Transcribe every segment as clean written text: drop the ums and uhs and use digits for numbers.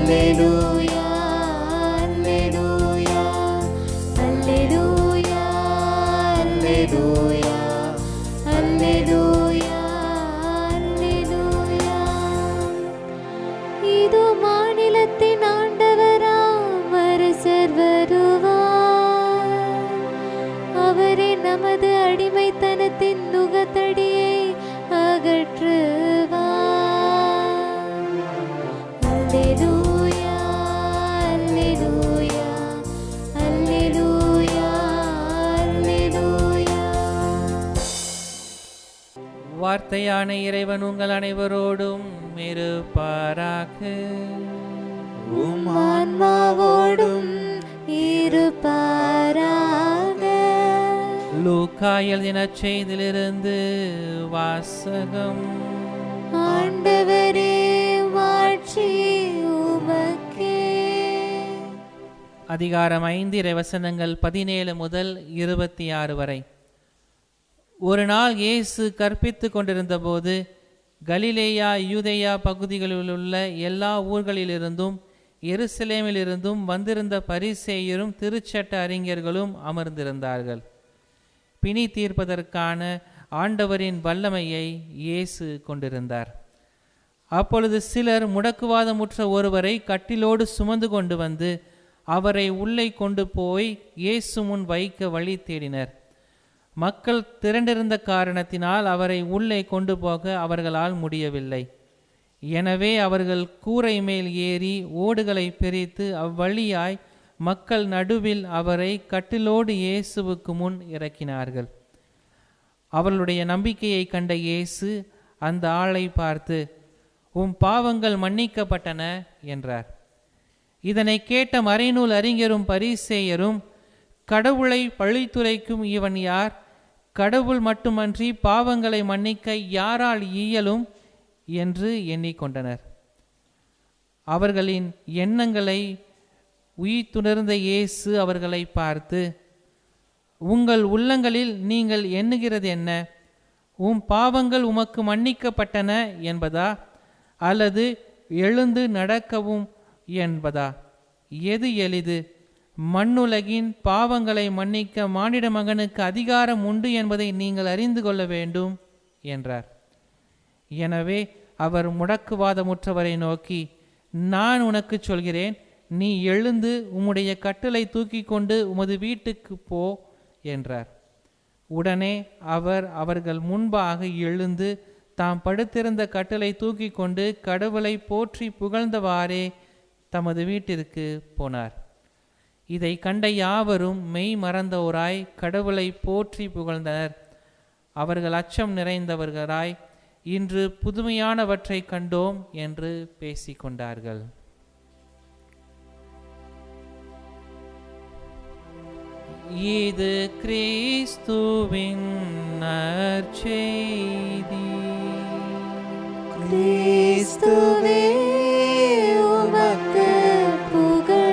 அல்லேலூயா அல்லேலூயா அல்லேலூயா அல்லேலூயா அல்லேலூயா அல்லேலூயா. இதோ மாநிலத்தின் ஆண்டவராம் அரசர் வருவார். அவரே நமது அடிமைத்தனத்தின் நுகத்தடியை அகற்றுவார். அல்லேலூயா அல்லேலூயா அல்லேலூயா அல்லேலூயா. வார்த்தையான இறைவன் உங்கள் அனைவரோடும் இருப்பாராக. உம் ஆன்மாவோடும் இருப்பாராக. லூக்கா எழுதின செய்தியிலிருந்து வாசகம். ஆண்டவரே மாட்சி உமக்கே. அதிகாரம் 5 இறைவசனங்கள் 17 முதல் 26 வரை. ஒரு நாள் இயேசு கற்பித்து கொண்டிருந்த போது கலிலேயா யூதேயா பகுதிகளில் உள்ள எல்லா ஊர்களிலிருந்தும் எருசலேமிலிருந்தும் வந்திருந்த பரிசேயரும் திருச்சட்ட அறிஞர்களும் அமர்ந்திருந்தார்கள். பிணி தீர்ப்பதற்கான ஆண்டவரின் வல்லமையை இயேசு கொண்டிருந்தார். அப்பொழுது சிலர் முடக்குவாதமுற்ற ஒருவரை கட்டிலோடு சுமந்து கொண்டு வந்து அவரை உள்ளே கொண்டு போய் இயேசு முன் வைக்க வழி தேடினர். மக்கள் திரண்டிருந்த காரணத்தினால் அவரை உள்ளே கொண்டு போக அவர்களால் முடியவில்லை. எனவே அவர்கள் கூரை மேல் ஏறி ஓடுகளை பிரித்து அவ்வழியாய் மக்கள் நடுவில் அவரை கட்டிலோடு இயேசுவுக்கு முன் இறக்கினார்கள். அவர்களுடைய நம்பிக்கையை கண்ட இயேசு அந்த ஆளை பார்த்து, உம் பாவங்கள் மன்னிக்கப்பட்டன என்றார். இதனை கேட்ட மறைநூல் அறிஞரும் பரிசேயரும், கடவுளை பழித்துரைக்கும் இவன் யார்? கடவுள் மட்டுமன்றி பாவங்களை மன்னிக்க யாரால் இயலும் என்று எண்ணிக்கொண்டனர். அவர்களின் எண்ணங்களை உயிர்த்துணர்ந்த இயேசு அவர்களை பார்த்து, உங்கள் உள்ளங்களில் நீங்கள் எண்ணுகிறது என்ன? உம் பாவங்கள் உமக்கு மன்னிக்கப்பட்டன என்பதா, அல்லது எழுந்து நடக்கவும் என்பதா? எது எளிது? மண்ணுலகின் பாவங்களை மன்னிக்க மானிட மகனுக்கு அதிகாரம் உண்டு என்பதை நீங்கள் அறிந்து கொள்ள வேண்டும் என்றார். எனவே அவர் முடக்குவாதமுற்றவரை நோக்கி, நான் உனக்கு சொல்கிறேன், நீ எழுந்து உம்முடைய கட்டிலை தூக்கி கொண்டு உமது வீட்டுக்கு போ என்றார். உடனே அவர் அவர்கள் முன்பாக எழுந்து தாம் படுத்திருந்த கட்டிலை தூக்கி கொண்டு கடவுளை போற்றி புகழ்ந்தவாறே தமது வீட்டிற்கு போனார். இதை கண்ட யாவரும் மெய் மறந்தோராய் கடவுளை போற்றி புகழ்ந்தனர். அவர்கள் அச்சம் நிறைந்தவர்களாய், இன்று புதுமையானவற்றை கண்டோம் என்று பேசிக்கொண்டார்கள். இது கிறிஸ்துவின் நற்செய்தி. கிறிஸ்துவே உமக்கு புகழ்.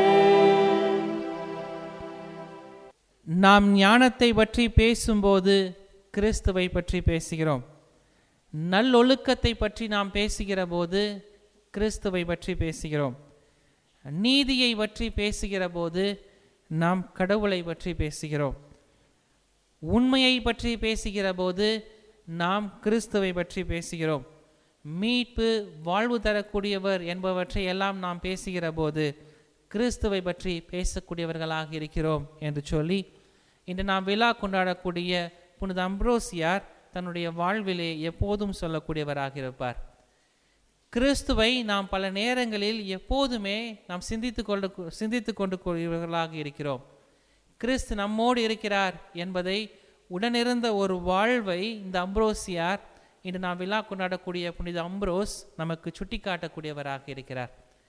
நாம் ஞானத்தை பற்றி பேசும்போது கிறிஸ்துவை பற்றி பேசுகிறோம். நல்லொழுக்கத்தை பற்றி நாம் பேசுகிற போது கிறிஸ்துவை பற்றி பேசுகிறோம். நீதியை பற்றி பேசுகிற போது நாம் கடவுளை பற்றி பேசுகிறோம். உண்மையை பற்றி பேசுகிற போது நாம் கிறிஸ்துவை பற்றி பேசுகிறோம். மீட்பு, வாழ்வு தரக்கூடியவர் என்பவற்றை எல்லாம் நாம் பேசுகிற போது கிறிஸ்துவை பற்றி பேசக்கூடியவர்களாக இருக்கிறோம் என்று சொல்லி, இன்று நாம் விழா கொண்டாடக்கூடிய புனித அம்ப்ரோசியார் தன்னுடைய வாழ்விலே எப்போதும் சொல்லக்கூடியவராக இருப்பார். கிறிஸ்துவை நாம் பல நேரங்களில் எப்போதுமே நாம் சிந்தித்து கொண்டிருக்கிறவர்களாக இருக்கிறோம். கிறிஸ்து நம்மோடு இருக்கிறார் என்பதை உடனிருந்த ஒரு வாழ்வை இந்த அம்ப்ரோசியார், இன்று நாம் விழா கொண்டாடக்கூடிய புனித அம்ப்ரோஸ் நமக்கு சுட்டி காட்டக்கூடியவராக இருக்கிறார்.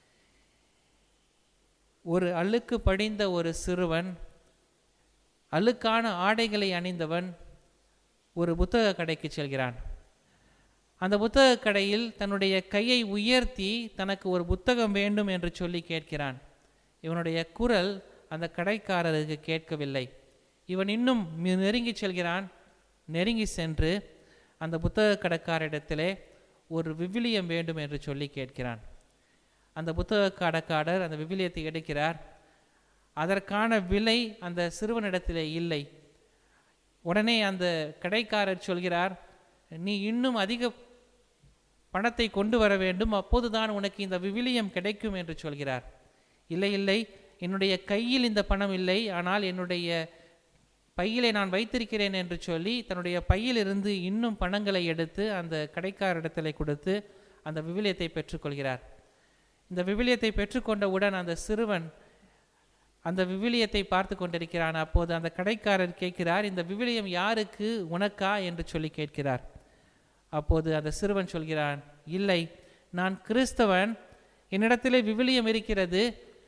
ஒரு அழுக்கு படிந்த ஒரு சிறுவன், அழுக்கான ஆடைகளை அணிந்தவன் ஒரு புத்தக கடைக்கு செல்கிறான். அந்த புத்தக கடையில் தன்னுடைய கையை உயர்த்தி தனக்கு ஒரு புத்தகம் வேண்டும் என்று சொல்லி கேட்கிறான். இவனுடைய குரல் அந்த கடைக்காரருக்கு கேட்கவில்லை. இவன் இன்னும் நெருங்கி செல்கிறான். நெருங்கி சென்று அந்த புத்தக கடைக்காரிடத்திலே ஒரு விவிலியம் வேண்டும் என்று சொல்லி கேட்கிறான். அந்த புத்தக கடைக்காரர் அந்த விவிலியத்தை எடுக்கிறார். அதற்கான விலை அந்த சிறுவனிடத்திலே இல்லை. உடனே அந்த கடைக்காரர் சொல்கிறார், நீ இன்னும் அதிக பணத்தை கொண்டு வர வேண்டும், அப்போதுதான் உனக்கு இந்த விவிலியம் கிடைக்கும் என்று சொல்கிறார். இல்லை இல்லை, என்னுடைய கையில் இந்த பணம் இல்லை, ஆனால் என்னுடைய பையிலே நான் வைத்திருக்கிறேன் என்று சொல்லி தன்னுடைய பையிலிருந்து இன்னும் பணங்களை எடுத்து அந்த கடைக்காரரிடத்திலே கொடுத்து அந்த விவிலியத்தை பெற்றுக்கொள்கிறார். இந்த விவிலியத்தை பெற்றுக்கொண்டவுடன் அந்த சிறுவன் அந்த விவிலியத்தை பார்த்து கொண்டிருக்கிறான். அப்போது அந்த கடைக்காரர் கேட்கிறார், இந்த விவிலியம் யாருக்கு, உனக்கா என்று சொல்லி கேட்கிறார். அப்போது அந்த சிறுவன் சொல்கிறான், இல்லை, நான் கிறிஸ்தவன், என்னிடத்திலே விவிலியம் இருக்கிறது,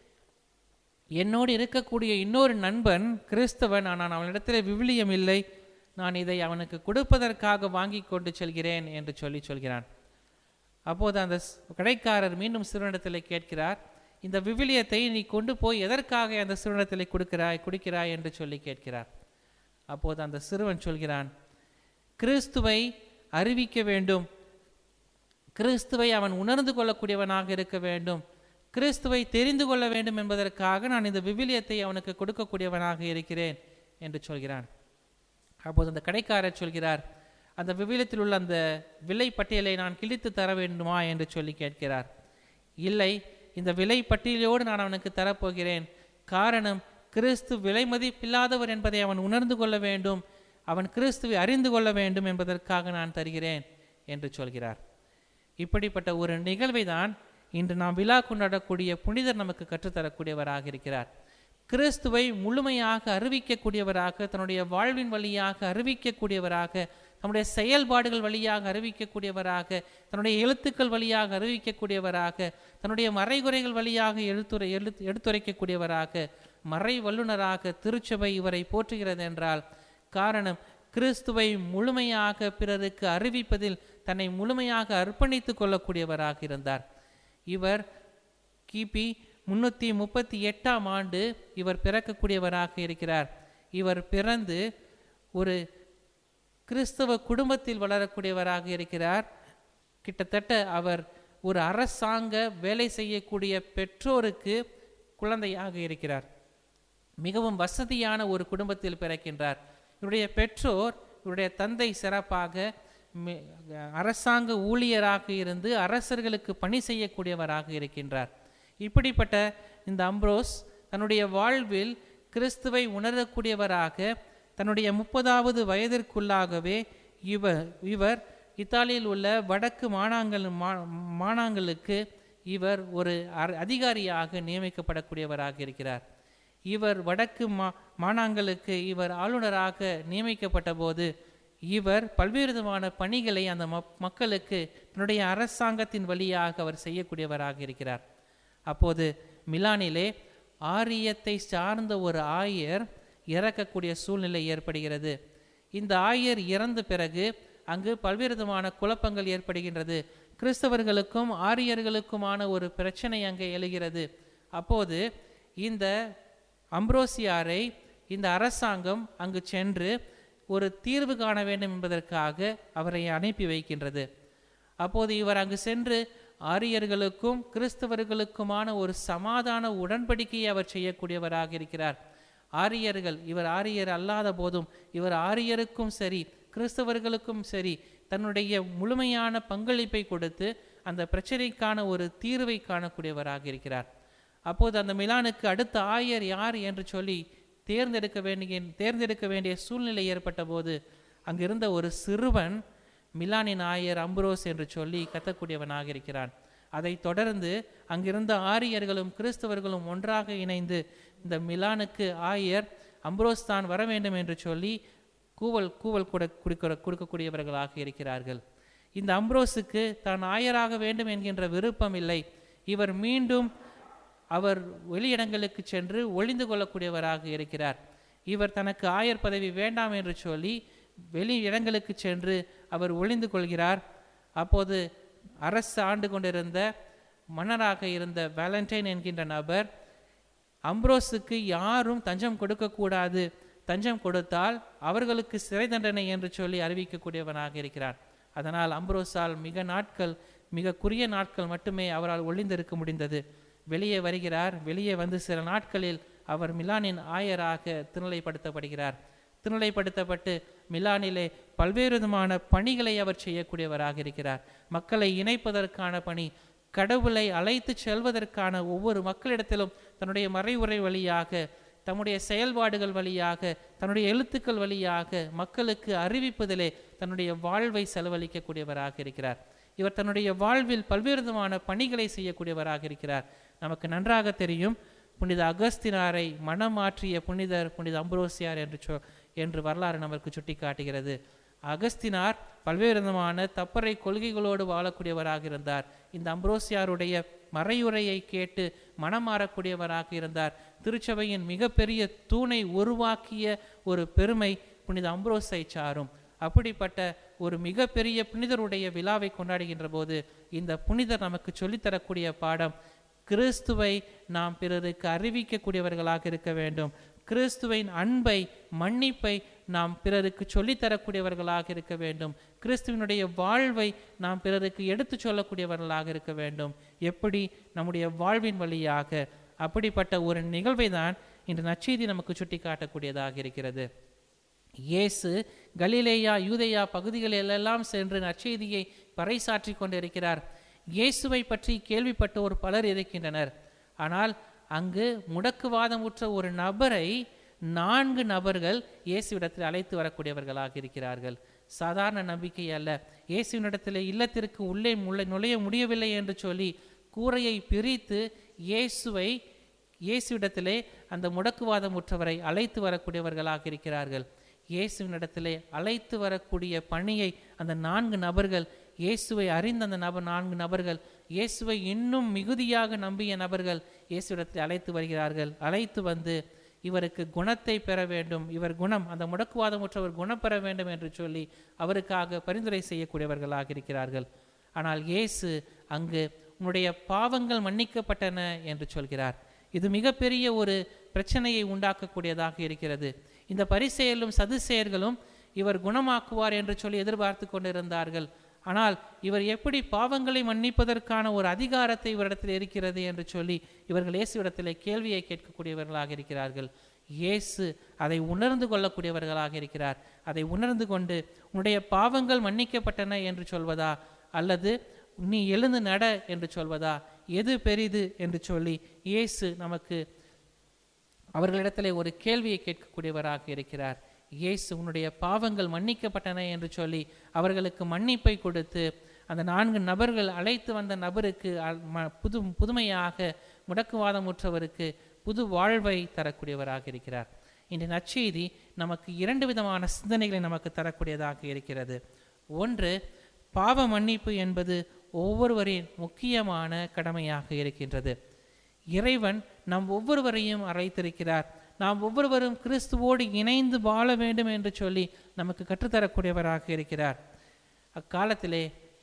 என்னோடு இருக்கக்கூடிய இன்னொரு நண்பன் கிறிஸ்தவன், ஆனால் அவனிடத்திலே விவிலியம் இல்லை, நான் இதை அவனுக்கு கொடுப்பதற்காக வாங்கி கொண்டு செல்கிறேன் என்று சொல்கிறான். அப்போது அந்த கடைக்காரர் மீண்டும் சிறுவனிடத்தில் கேட்கிறார், இந்த விவிலியத்தை நீ கொண்டு போய் எதற்காக அந்த சிறுவனிடத்தில் குடிக்கிறாய் என்று சொல்லி கேட்கிறார். அப்போது அந்த சிறுவன் சொல்கிறான், கிறிஸ்துவை அறிவிக்க வேண்டும், கிறிஸ்துவை அவன் உணர்ந்து கொள்ளக்கூடியவனாக இருக்க வேண்டும், கிறிஸ்துவை தெரிந்து கொள்ள வேண்டும் என்பதற்காக நான் இந்த விவிலியத்தை அவனுக்கு கொடுக்கக்கூடியவனாக இருக்கிறேன் என்று சொல்கிறான். அப்போது அந்த கடைக்காரர் சொல்கிறார், அந்த விவிலியத்தில் உள்ள அந்த விலை பட்டியலை நான் கிழித்து தர வேண்டுமா என்று சொல்லி கேட்கிறார். இல்லை, இந்த விலை பட்டியலோடு நான் அவனுக்கு தரப்போகிறேன், காரணம் கிறிஸ்து விலை மதிப்பில்லாதவர் என்பதை அவன் உணர்ந்து கொள்ள வேண்டும், அவன் கிறிஸ்துவை அறிந்து கொள்ள வேண்டும் என்பதற்காக நான் தருகிறேன் என்று சொல்கிறார். இப்படிப்பட்ட ஒரு நிகழ்வை தான் இன்று நாம் விழா கொண்டாடக்கூடிய புனிதர் நமக்கு கற்றுத்தரக்கூடியவராக இருக்கிறார். கிறிஸ்துவை முழுமையாக அறிவிக்கக்கூடியவராக, தன்னுடைய வாழ்வின் வழியாக அறிவிக்கக்கூடியவராக, தன்னுடைய செயல்பாடுகள் வழியாக அறிவிக்கக்கூடியவராக, தன்னுடைய எழுத்துக்கள் வழியாக அறிவிக்கக்கூடியவராக, தன்னுடைய மறைகுறைகள் வழியாக எடுத்துரைக்கக்கூடியவராக, மறை வல்லுனராக திருச்சபை இவரை போற்றுகிறது என்றால் காரணம் கிறிஸ்துவை முழுமையாக பிறருக்கு அறிவிப்பதில் தன்னை முழுமையாக அர்ப்பணித்து கொள்ளக்கூடியவராக இருந்தார். இவர் கிபி 338 ஆண்டு இவர் பிறக்கக்கூடியவராக இருக்கிறார். இவர் பிறந்து ஒரு கிறிஸ்தவ குடும்பத்தில் வளரக்கூடியவராக இருக்கிறார். கிட்டத்தட்ட அவர் ஒரு அரசாங்க வேலை செய்யக்கூடிய பெற்றோருக்கு குழந்தையாக இருக்கிறார். மிகவும் வசதியான ஒரு குடும்பத்தில் பிறக்கின்றார். இவருடைய பெற்றோர், இவருடைய தந்தை சிறப்பாக அரசாங்க ஊழியராக இருந்து அரசர்களுக்கு பணி செய்யக்கூடியவராக இருக்கின்றார். இப்படிப்பட்ட இந்த அம்ப்ரோஸ் தன்னுடைய வாழ்வில் கிறிஸ்துவை உணரக்கூடியவராக தன்னுடைய 30வது வயதிற்குள்ளாகவே இவர் இத்தாலியில் உள்ள வடக்கு மாகாணங்களுக்கு இவர் ஒரு அதிகாரியாக நியமிக்கப்படக்கூடியவராக இருக்கிறார். இவர் வடக்கு மாகாணங்களுக்கு இவர் ஆளுநராக நியமிக்கப்பட்ட போது இவர் பல்வேறு விதமான பணிகளை அந்த மக்களுக்கு தன்னுடைய அரசாங்கத்தின் வழியாக அவர் செய்யக்கூடியவராக இருக்கிறார். அப்போது மிலானிலே ஆரியத்தை சார்ந்த ஒரு ஆயர் இறக்கக்கூடிய சூழ்நிலை ஏற்படுகிறது. இந்த ஆயர் இறந்த பிறகு அங்கு பல்வேறு விதமான குழப்பங்கள் ஏற்படுகின்றது. கிறிஸ்தவர்களுக்கும் ஆரியர்களுக்குமான ஒரு பிரச்சனை அங்கே எழுகிறது. அப்போது இந்த அம்ப்ரோசியாரை இந்த அரசாங்கம் அங்கு சென்று ஒரு தீர்வு காண வேண்டும் என்பதற்காக அவரை அனுப்பி வைக்கின்றது. அப்போது இவர் அங்கு சென்று ஆரியர்களுக்கும் கிறிஸ்தவர்களுக்குமான ஒரு சமாதான உடன்படிக்கையை அவர் செய்யக்கூடியவராக இருக்கிறார். இவர் ஆரியர் அல்லாத போதும் இவர் ஆரியருக்கும் சரி கிறிஸ்தவர்களுக்கும் சரி தன்னுடைய முழுமையான பங்களிப்பை கொடுத்து அந்த பிரச்சனைக்கான ஒரு தீர்வை காணக்கூடியவராக இருக்கிறார். அப்போது அந்த மிலானுக்கு அடுத்த ஆயர் யார் என்று சொல்லி தேர்ந்தெடுக்க வேண்டிய சூழ்நிலை ஏற்பட்ட போது அங்கிருந்த ஒரு சிறுவன் மிலானின் ஆயர் அம்ப்ரோஸ் என்று சொல்லி கத்தக்கூடியவனாக இருக்கிறான். அதை தொடர்ந்து அங்கிருந்த ஆரியர்களும் கிறிஸ்தவர்களும் ஒன்றாக இணைந்து இந்த மிலானுக்கு ஆயர் அம்ப்ரோஸ் தான் வர வேண்டும் என்று சொல்லி கூவல் கொடுக்கக்கூடியவர்களாக இருக்கிறார்கள். இந்த அம்ப்ரோஸுக்கு தான் ஆயராக வேண்டும் என்கின்ற விருப்பம் இல்லை. இவர் மீண்டும் அவர் வெளியிடங்களுக்கு சென்று ஒளிந்து கொள்ளக்கூடியவராக இருக்கிறார். இவர் தனக்கு ஆயர் பதவி வேண்டாம் என்று சொல்லி வெளி இடங்களுக்கு சென்று அவர் ஒளிந்து கொள்கிறார். அப்போது அரசு ஆண்டு கொண்டிருந்த மன்னராக இருந்த வேலண்டைன் என்கின்ற நபர் அம்ப்ரோஸுக்கு யாரும் தஞ்சம் கொடுக்கக்கூடாது, தஞ்சம் கொடுத்தால் அவர்களுக்கு சிறை தண்டனை என்று சொல்லி அறிவிக்கக்கூடியவனாக இருக்கிறார். அதனால் அம்ப்ரோஸால் மிக நாட்கள் மிக குறுகிய நாட்கள் மட்டுமே அவரால் ஒளிந்திருக்க முடிந்தது. வெளியே வருகிறார். வெளியே வந்து சில நாட்களில் அவர் மிலானின் ஆயராக திருநிலைப்படுத்தப்படுகிறார். திருநிலைப்படுத்தப்பட்டு மிலானிலே பல்வேறு விதமான பணிகளை அவர் செய்யக்கூடியவராக இருக்கிறார். மக்களை இணைப்பதற்கான பணி, கடவுளை அழைத்து செல்வதற்கான ஒவ்வொரு மக்களிடத்திலும் தன்னுடைய மறைவுரை வழியாக, தன்னுடைய செயல்பாடுகள் வழியாக, தன்னுடைய எழுத்துக்கள் வழியாக மக்களுக்கு அறிவிப்பதிலே தன்னுடைய வாழ்வை செலவழிக்கக்கூடியவராக இருக்கிறார். இவர் தன்னுடைய வாழ்வில் பல்வேறு விதமான பணிகளை செய்யக்கூடியவராக இருக்கிறார். நமக்கு நன்றாக தெரியும், புனித அகஸ்தினாரை மனம் மாற்றிய புனிதர் புனித அம்புரோசியார் என்று வரலாறு நமக்கு சுட்டி காட்டுகிறது. அகஸ்தினார் பல்வேறு விதமான தப்பறை கொள்கைகளோடு வாழக்கூடியவராக இருந்தார். இந்த அம்புரோசியாருடைய மறையுரையை கேட்டு மனம் மாறக்கூடியவராக இருந்தார். திருச்சபையின் மிகப்பெரிய தூணை உருவாக்கிய ஒரு பெருமை புனித அம்புரோஸை சாரும். அப்படிப்பட்ட ஒரு மிகப்பெரிய புனிதருடைய விழாவை கொண்டாடுகின்ற போது இந்த புனிதர் நமக்கு சொல்லித்தரக்கூடிய பாடம், கிறிஸ்துவை நாம் பிறருக்கு அறிவிக்கக்கூடியவர்களாக இருக்க வேண்டும். கிறிஸ்துவின் அன்பை, மன்னிப்பை நாம் பிறருக்கு சொல்லித்தரக்கூடியவர்களாக இருக்க வேண்டும். கிறிஸ்துவனுடைய வாழ்வை நாம் பிறருக்கு எடுத்து சொல்லக்கூடியவர்களாக இருக்க வேண்டும். எப்படி? நம்முடைய வாழ்வின் வழியாக. அப்படிப்பட்ட ஒரு நிகழ்வை தான் இன்று நற்செய்தி நமக்கு சுட்டி காட்டக்கூடியதாக இருக்கிறது. இயேசு கலிலேயா, யூதேயா பகுதிகளிலெல்லாம் சென்று நற்செய்தியை பறைசாற்றி கொண்டிருக்கிறார். இயேசுவை பற்றி கேள்விப்பட்ட ஒரு பலர் இருக்கின்றனர். ஆனால் அங்கு முடக்குவாதமுற்ற ஒரு நபரை 4 நபர்கள் இயேசுவிடத்தில் அழைத்து வரக்கூடியவர்களாக இருக்கிறார்கள். சாதாரண நம்பிக்கை அல்ல. இயேசுவினிடத்தில் இல்லத்திற்கு உள்ளே நுழைய முடியவில்லை என்று சொல்லி கூரையை பிரித்து இயேசுவிடத்திலே அந்த முடக்குவாதமுற்றவரை அழைத்து வரக்கூடியவர்களாக இருக்கிறார்கள். இயேசுவினிடத்திலே அழைத்து வரக்கூடிய பணியை அந்த 4 நபர்கள், இயேசுவை அறிந்த அந்த 4 நபர்கள், இயேசுவை இன்னும் மிகுதியாக நம்பிய நபர்கள் இயேசுவிடத்தில் அழைத்து வருகிறார்கள். அழைத்து வந்து இவருக்கு குணத்தை பெற வேண்டும், இவர் குணம், அந்த முடக்குவாதமுற்றவர் குணப்பெற வேண்டும் என்று சொல்லி அவருக்காக பரிந்துரை செய்யக்கூடியவர்களாக இருக்கிறார்கள். ஆனால் இயேசு அங்கு உன்னுடைய பாவங்கள் மன்னிக்கப்பட்டன என்று சொல்கிறார். இது மிகப்பெரிய ஒரு பிரச்சனையை உண்டாக்கக்கூடியதாக இருக்கிறது. இந்த பரிசேயரும் சதுசேயர்களும் இவர் குணமாக்குவார் என்று சொல்லி எதிர்பார்த்து கொண்டிருந்தார்கள். ஆனால் இவர் எப்படி பாவங்களை மன்னிப்பதற்கான ஒரு அதிகாரத்தை இவரிடத்தில் இருக்கிறது என்று சொல்லி இவர்கள் இயேசுவிடத்திலே கேள்வியை கேட்கக்கூடியவர்களாக இருக்கிறார்கள். இயேசு அதை உணர்ந்து கொள்ளக்கூடியவர்களாக இருக்கிறார். அதை உணர்ந்து கொண்டு உன்னுடைய பாவங்கள் மன்னிக்கப்பட்டன என்று சொல்வதா, அல்லது நீ எழுந்து நட என்று சொல்வதா, எது பெரிது என்று சொல்லி இயேசு நமக்கு அவர்களிடத்திலே ஒரு கேள்வியை கேட்கக்கூடியவராக இருக்கிறார். இயேசு உன்னுடைய பாவங்கள் மன்னிக்கப்பட்டன என்று சொல்லி அவர்களுக்கு மன்னிப்பை கொடுத்து அந்த 4 நபர்கள் அழைத்து வந்த நபருக்கு புதுமையாக முடக்குவாதமுற்றவருக்கு புது வாழ்வை தரக்கூடியவராக இருக்கிறார். இந்த நற்செய்தி நமக்கு 2 விதமான சிந்தனைகளை நமக்கு தரக்கூடியதாக இருக்கிறது. ஒன்று, பாவ மன்னிப்பு என்பது ஒவ்வொருவரின் முக்கியமான கடமையாக இருக்கின்றது. இறைவன் நம் ஒவ்வொருவரையும் அழைத்திருக்கிறார். நாம் ஒவ்வொருவரும் கிறிஸ்துவோடு இணைந்து வாழ வேண்டும் என்று சொல்லி நமக்கு கற்றுத்தரக்கூடியவராக இருக்கிறார். அக்காலத்திலே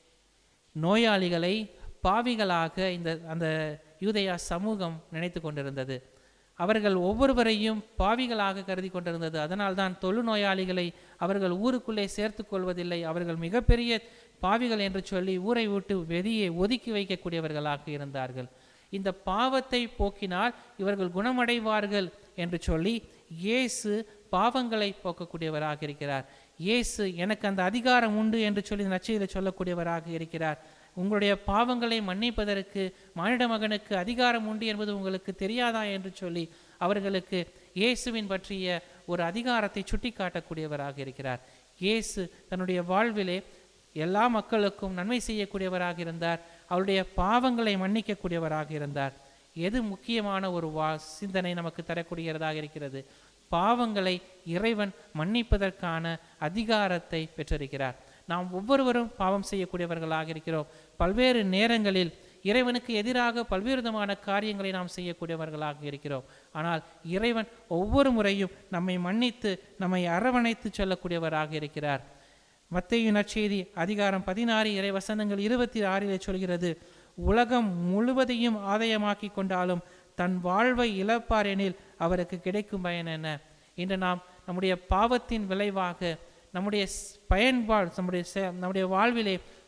நோயாளிகளை பாவிகளாக அந்த யூதேயா சமூகம் நினைத்து கொண்டிருந்தது. அவர்கள் ஒவ்வொருவரையும் பாவிகளாக கருதி கொண்டிருந்தது. அதனால்தான் தொழுநோயாளிகளை அவர்கள் ஊருக்குள்ளே சேர்த்து கொள்வதில்லை. அவர்கள் மிகப்பெரிய பாவிகள் என்று சொல்லி ஊரை விட்டு வெளியே ஒதுக்கி வைக்கக்கூடியவர்களாக இருந்தார்கள். இந்த பாவத்தை போக்கினால் இவர்கள் குணமடைவார்கள் என்று சொல்லி இயேசு பாவங்களை போக்கக்கூடியவராக இருக்கிறார். இயேசு எனக்கு அந்த அதிகாரம் உண்டு என்று சொல்லி நற்செய்தியில் சொல்லக்கூடியவராக இருக்கிறார். உங்களுடைய பாவங்களை மன்னிப்பதற்கு மானிட மகனுக்கு அதிகாரம் உண்டு என்பது உங்களுக்கு தெரியாதா என்று சொல்லி அவர்களுக்கு இயேசுவின் பற்றிய ஒரு அதிகாரத்தை சுட்டி காட்டக்கூடியவராக இருக்கிறார். இயேசு தன்னுடைய வாழ்விலே எல்லா மக்களுக்கும் நன்மை செய்யக்கூடியவராக இருந்தார். அவருடைய பாவங்களை மன்னிக்கக்கூடியவராக இருந்தார். எது முக்கியமான ஒரு சிந்தனை நமக்கு தரக்கூடியதாக இருக்கிறது? பாவங்களை இறைவன் மன்னிப்பதற்கான அதிகாரத்தை பெற்றிருக்கிறார். நாம் ஒவ்வொருவரும் பாவம் செய்யக்கூடியவர்களாக இருக்கிறோம். பல்வேறு நேரங்களில் இறைவனுக்கு எதிராக பல்வேறு விதமான காரியங்களை நாம் செய்யக்கூடியவர்களாக இருக்கிறோம். ஆனால் இறைவன் ஒவ்வொரு முறையும் நம்மை மன்னித்து நம்மை அரவணைத்து சொல்லக்கூடியவராக இருக்கிறார். மத்தேயு நற்செய்தி அதிகாரம் 16 இறைவசனங்கள் 26 சொல்கிறது, உலகம் முழுவதையும் ஆதாயமாக்கி கொண்டாலும் தன் வாழ்வை இழப்பார் எனில் அவருக்கு கிடைக்கும் பயன் என்ன? இன்று நாம் நம்முடைய பாவத்தின் விளைவாக நம்முடைய பயன்பாடு நம்முடைய வாழ்விலே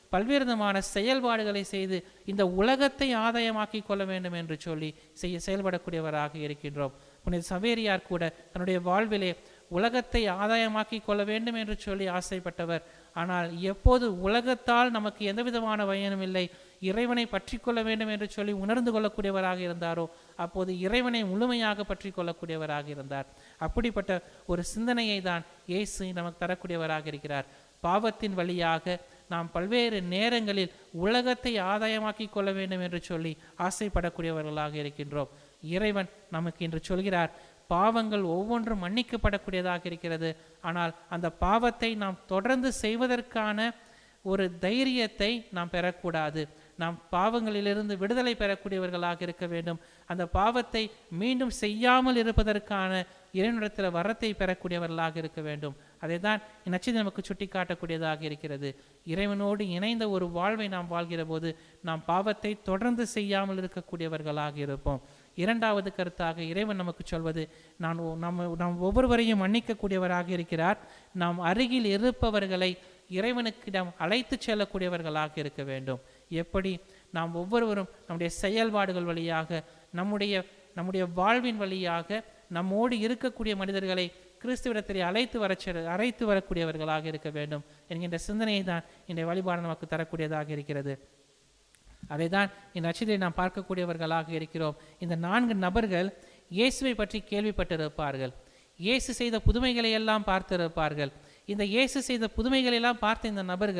பல்வேறு விதமான செயல்பாடுகளை செய்து இந்த உலகத்தை ஆதாயமாக்கி கொள்ள வேண்டும் என்று சொல்லி செயல்படக்கூடியவராக இருக்கின்றோம். புனித சவேரியார் கூட தன்னுடைய வாழ்விலே உலகத்தை ஆதாயமாக்கி கொள்ள வேண்டும் என்று சொல்லி ஆசைப்பட்டவர். ஆனால் எப்போது உலகத்தால் நமக்கு எந்த விதமான பயனும் இல்லை, இறைவனை பற்றி கொள்ள வேண்டும் என்று சொல்லி உணர்ந்து கொள்ளக்கூடியவராக இருந்தாரோ அப்போது இறைவனை முழுமையாக பற்றி கொள்ளக்கூடியவராக இருந்தார். அப்படிப்பட்ட ஒரு சிந்தனையை தான் இயேசு நமக்கு தரக்கூடியவராக இருக்கிறார். பாவத்தின் வழியாக நாம் பல்வேறு நேரங்களில் உலகத்தை ஆதாயமாக்கி கொள்ள வேண்டும் என்று சொல்லி ஆசைப்படக்கூடியவர்களாக இருக்கின்றோம். இறைவன் நமக்கு இன்று சொல்கிறார், பாவங்கள் ஒவ்வொன்றும் மன்னிக்கப்படக்கூடியதாக இருக்கிறது. ஆனால் அந்த பாவத்தை நாம் தொடர்ந்து செய்வதற்கான ஒரு தைரியத்தை நாம் பெறக்கூடாது. நாம் பாவங்களிலிருந்து விடுதலை பெறக்கூடியவர்களாக இருக்க வேண்டும். அந்த பாவத்தை மீண்டும் செய்யாமல் இருப்பதற்கான இறைவனிடத்தில் வரத்தை பெறக்கூடியவர்களாக இருக்க வேண்டும். அதை தான் நச்சது நமக்கு சுட்டி காட்டக்கூடியதாக இருக்கிறது. இறைவனோடு இணைந்த ஒரு வாழ்வை நாம் வாழ்கிற போது நாம் பாவத்தை தொடர்ந்து செய்யாமல் இருக்கக்கூடியவர்களாக இருப்போம். இரண்டாவது கருத்தாக இறைவன் நமக்கு சொல்வது, நாம் ஒவ்வொருவரையும் மன்னிக்கக்கூடியவராக இருக்கிறார். நாம் அருகில் இருப்பவர்களை இறைவனுக்கிடம் அழைத்து செல்லக்கூடியவர்களாக இருக்க வேண்டும். எப்படி? நாம் ஒவ்வொருவரும் நம்முடைய செயல்பாடுகள் வழியாக, நம்முடைய வாழ்வின் வழியாக நம்மோடு இருக்கக்கூடிய மனிதர்களை கிறிஸ்துவிடத்திலே அழைத்து வரக்கூடியவர்களாக இருக்க வேண்டும் என்கின்ற சிந்தனையை தான் இந்த வழிபாடு நமக்கு தரக்கூடியதாக இருக்கிறது. அதை தான் இந்த நட்சத்திரத்தை நாம் பார்க்கக்கூடியவர்களாக இருக்கிறோம். இந்த 4 நபர்கள் இயேசுவை பற்றி கேள்விப்பட்டிருப்பார்கள். இயேசு செய்த புதுமைகளை எல்லாம் பார்த்திருப்பார்கள். இந்த இயேசு செய்த புதுமைகளை எல்லாம் பார்த்த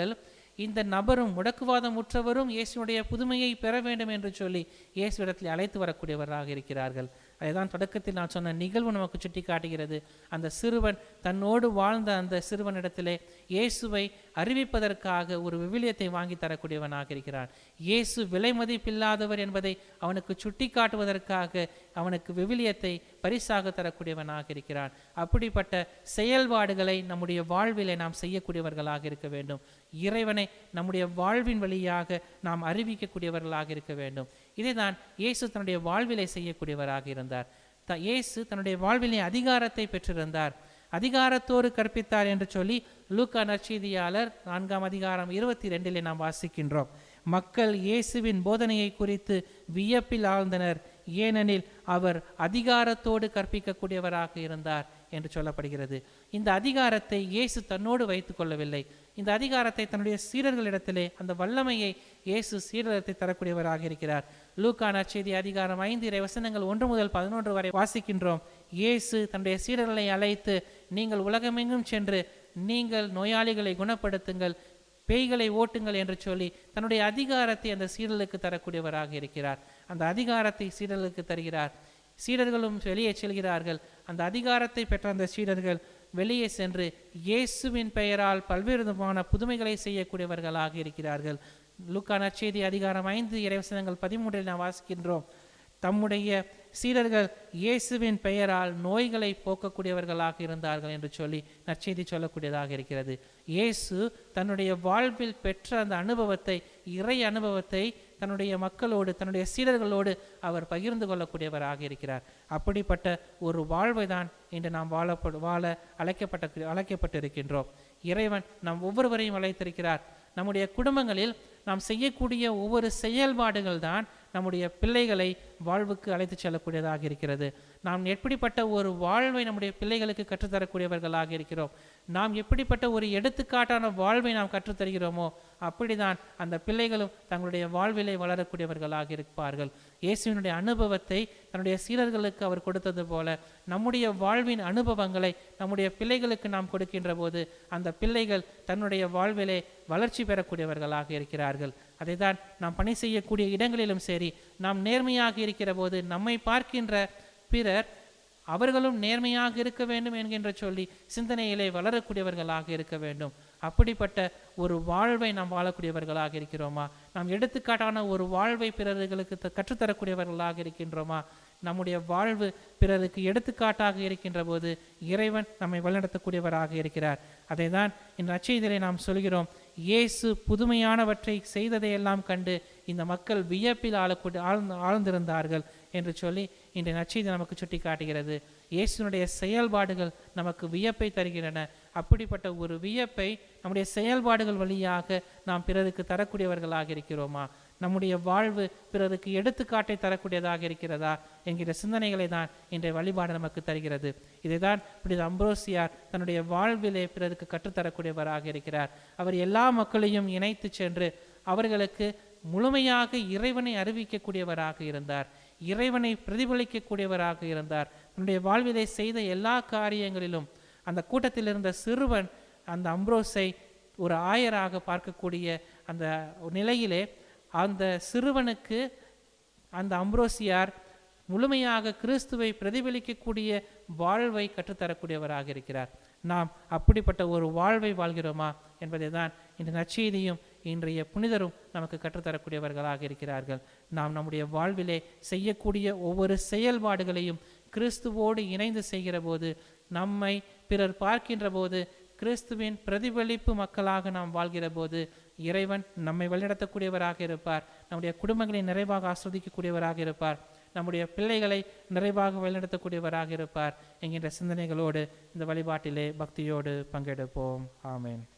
இந்த நபரும் முடக்குவாதம் உற்றவரும் இயேசுடைய புதுமையை பெற வேண்டும் என்று சொல்லி இயேசுவிடத்தில் அழைத்து வரக்கூடியவராக இருக்கிறார்கள். அதுதான் தொடக்கத்தில் நான் சொன்ன நிகழ்வு நமக்கு சுட்டி காட்டுகிறது. அந்த சிறுவன் தன்னோடு வாழ்ந்த அந்த சிறுவனிடத்திலே இயேசுவை அறிவிப்பதற்காக ஒரு விவிலியத்தை வாங்கி தரக்கூடியவனாக இருக்கிறான். இயேசு விலை மதிப்பில்லாதவர் என்பதை அவனுக்கு சுட்டி காட்டுவதற்காக அவனுக்கு விவிலியத்தை பரிசாக தரக்கூடியவனாக இருக்கிறான். அப்படிப்பட்ட செயல்பாடுகளை நம்முடைய வாழ்விலே நாம் செய்யக்கூடியவர்களாக இருக்க வேண்டும். இறைவனை நம்முடைய வாழ்வின் வழியாக நாம் அறிவிக்கக்கூடியவர்களாக இருக்க வேண்டும். இதைதான் இயேசு தன்னுடைய வாழ்விலை செய்யக்கூடியவராக இருந்தார். இயேசு தன்னுடைய வாழ்விலே அதிகாரத்தை பெற்றிருந்தார். அதிகாரத்தோடு கற்பித்தார் என்று சொல்லி லூக்கா நற்செய்தியாளர் 4ஆம் அதிகாரம் 22 நாம் வாசிக்கின்றோம். மக்கள் இயேசுவின் போதனையை குறித்து வியப்பில் ஆழ்ந்தனர், ஏனெனில் அவர் அதிகாரத்தோடு கற்பிக்கக்கூடியவராக இருந்தார் என்று சொல்லப்படுகிறது. இந்த அதிகாரத்தை இயேசு தன்னோடு வைத்துக் கொள்ளவில்லை. இந்த அதிகாரத்தை தன்னுடைய சீடர்களிடத்திலே, அந்த வல்லமையை இயேசு சீடத்தை தரக்கூடியவராக இருக்கிறார். லூக்கா நற்செய்தி அதிகாரம் 5 வசனங்கள் 1 முதல் 11 வரை வாசிக்கின்றோம். இயேசு தன்னுடைய சீடர்களை அழைத்து, நீங்கள் உலகமெங்கும் சென்று நீங்கள் நோயாளிகளை குணப்படுத்துங்கள், பேய்களை ஓட்டுங்கள் என்று சொல்லி தன்னுடைய அதிகாரத்தை அந்த சீடர்களுக்கு தரக்கூடியவராக இருக்கிறார். அந்த அதிகாரத்தை சீடர்களுக்கு தருகிறார். சீடர்களும் வெளியே செல்கிறார்கள். அந்த அதிகாரத்தை பெற்ற அந்த சீடர்கள் வெளியே சென்று இயேசுவின் பெயரால் பல்வேறு விதமான புதுமைகளை செய்யக்கூடியவர்களாக இருக்கிறார்கள். லூக்கா நற்செய்தி அதிகாரம் 5 இறைவசனங்கள் 13 நாம் வாசிக்கின்றோம். தம்முடைய சீடர்கள் இயேசுவின் பெயரால் நோய்களை போக்கக்கூடியவர்களாக இருந்தார்கள் என்று சொல்லி நற்செய்தி சொல்லக்கூடியதாக இருக்கிறது. இயேசு தன்னுடைய வாழ்வில் பெற்ற அந்த அனுபவத்தை, இறை அனுபவத்தை தன்னுடைய மக்களோடு, தன்னுடைய சீடர்களோடு அவர் பகிர்ந்து கொள்ளக்கூடியவராக இருக்கிறார். அப்படிப்பட்ட ஒரு வாழ்வை தான் இன்று நாம் வாழ அழைக்கப்பட்டிருக்கின்றோம். இறைவன் நாம் ஒவ்வொருவரையும் அழைத்திருக்கிறார். நம்முடைய குடும்பங்களில் நாம் செய்யக்கூடிய ஒவ்வொரு செயல்பாடுகள் தான் நம்முடைய பிள்ளைகளை வாழ்வுக்கு அழைத்து செல்லக்கூடியதாக இருக்கிறது. நாம் எப்படிப்பட்ட ஒரு வாழ்வை நம்முடைய பிள்ளைகளுக்கு கற்றுத்தரக்கூடியவர்களாக இருக்கிறோம், நாம் எப்படிப்பட்ட ஒரு எடுத்துக்காட்டான வாழ்வை நாம் கற்றுத்தருகிறோமோ அப்படிதான் அந்த பிள்ளைகளும் தங்களுடைய வாழ்விலை வளரக்கூடியவர்களாக இருப்பார்கள். இயேசுவினுடைய அனுபவத்தை தன்னுடைய சீடர்களுக்கு அவர் கொடுத்தது போல நம்முடைய வாழ்வின் அனுபவங்களை நம்முடைய பிள்ளைகளுக்கு நாம் கொடுக்கின்ற போது அந்த பிள்ளைகள் தன்னுடைய வாழ்விலே வளர்ச்சி பெறக்கூடியவர்களாக இருக்கிறார்கள். அதை தான் நாம் பணி செய்யக்கூடிய இடங்களிலும் சரி, நாம் நேர்மையாக இருக்கிற போது நம்மை பார்க்கின்ற பிறர் அவர்களும் நேர்மையாக இருக்க வேண்டும் என்கின்ற சொல்லி சிந்தனையிலே வளரக்கூடியவர்களாக இருக்க வேண்டும். அப்படிப்பட்ட ஒரு வாழ்வை நாம் வாழக்கூடியவர்களாக இருக்கிறோமா? நாம் எடுத்துக்காட்டான ஒரு வாழ்வை பிறர்களுக்கு கற்றுத்தரக்கூடியவர்களாக இருக்கின்றோமா? நம்முடைய வாழ்வு பிறருக்கு எடுத்துக்காட்டாக இருக்கின்ற போது இறைவன் நம்மை வழிநடத்தக்கூடியவராக இருக்கிறார். அதை தான் இந்த நற்செய்தியிலே நாம் சொல்கிறோம். இயேசு புதுமையானவற்றை செய்ததையெல்லாம் கண்டு இந்த மக்கள் வியப்பில் ஆழ்ந்திருந்தார்கள் என்று சொல்லி இன்றைய நற்செய்தி நமக்கு சுட்டி காட்டுகிறது. இயேசுனுடைய செயல்பாடுகள் நமக்கு வியப்பை தருகின்றன. அப்படிப்பட்ட ஒரு வியப்பை நம்முடைய செயல்பாடுகள் வழியாக நாம் பிறருக்கு தரக்கூடியவர்களாக இருக்கிறோமா? நம்முடைய வாழ்வு பிறருக்கு எடுத்துக்காட்டை தரக்கூடியதாக இருக்கிறதா என்கிற சிந்தனைகளை தான் இன்றைய வழிபாடு நமக்கு தருகிறது. இதை தான் புனித அம்ப்ரோசியார் தன்னுடைய வாழ்விலே பிறருக்கு கற்றுத்தரக்கூடியவராக இருக்கிறார். அவர் எல்லா மக்களையும் இணைத்து சென்று அவர்களுக்கு முழுமையாக இறைவனை அறிவிக்கக்கூடியவராக இருந்தார். இறைவனை பிரதிபலிக்கக்கூடியவராக இருந்தார். தன்னுடைய வாழ்விலே செய்த எல்லா காரியங்களிலும் அந்த கூட்டத்தில் இருந்த சிறுவன் அந்த அம்ப்ரோஸை ஒரு ஆயராக பார்க்கக்கூடிய அந்த நிலையிலே அந்த சிறுவனுக்கு அந்த அம்ப்ரோசியார் முழுமையாக கிறிஸ்துவை பிரதிபலிக்கக்கூடிய வாழ்வை கற்றுத்தரக்கூடியவராக இருக்கிறார். நாம் அப்படிப்பட்ட ஒரு வாழ்வை வாழ்கிறோமா என்பதை தான் இந்த நற்செய்தியும் இன்றைய புனிதரும் நமக்கு கற்றுத்தரக்கூடியவர்களாக இருக்கிறார்கள். நாம் நம்முடைய வாழ்விலே செய்யக்கூடிய ஒவ்வொரு செயல்பாடுகளையும் கிறிஸ்துவோடு இணைந்து செய்கிற போது, நம்மை பிறர் பார்க்கின்ற போது கிறிஸ்துவின் பிரதிபலிப்பு மக்களாக நாம் வாழ்கிற போது இறைவன் நம்மை வழிநடத்தக்கூடியவராக இருப்பார். நம்முடைய குடும்பங்களை நிறைவாக ஆஸ்வதிக்கக்கூடியவராக இருப்பார். நம்முடைய பிள்ளைகளை நிறைவாக வழிநடத்தக்கூடியவராக இருப்பார் என்கின்ற சிந்தனைகளோடு இந்த வழிபாட்டிலே பக்தியோடு பங்கெடுப்போம். ஆமேன்.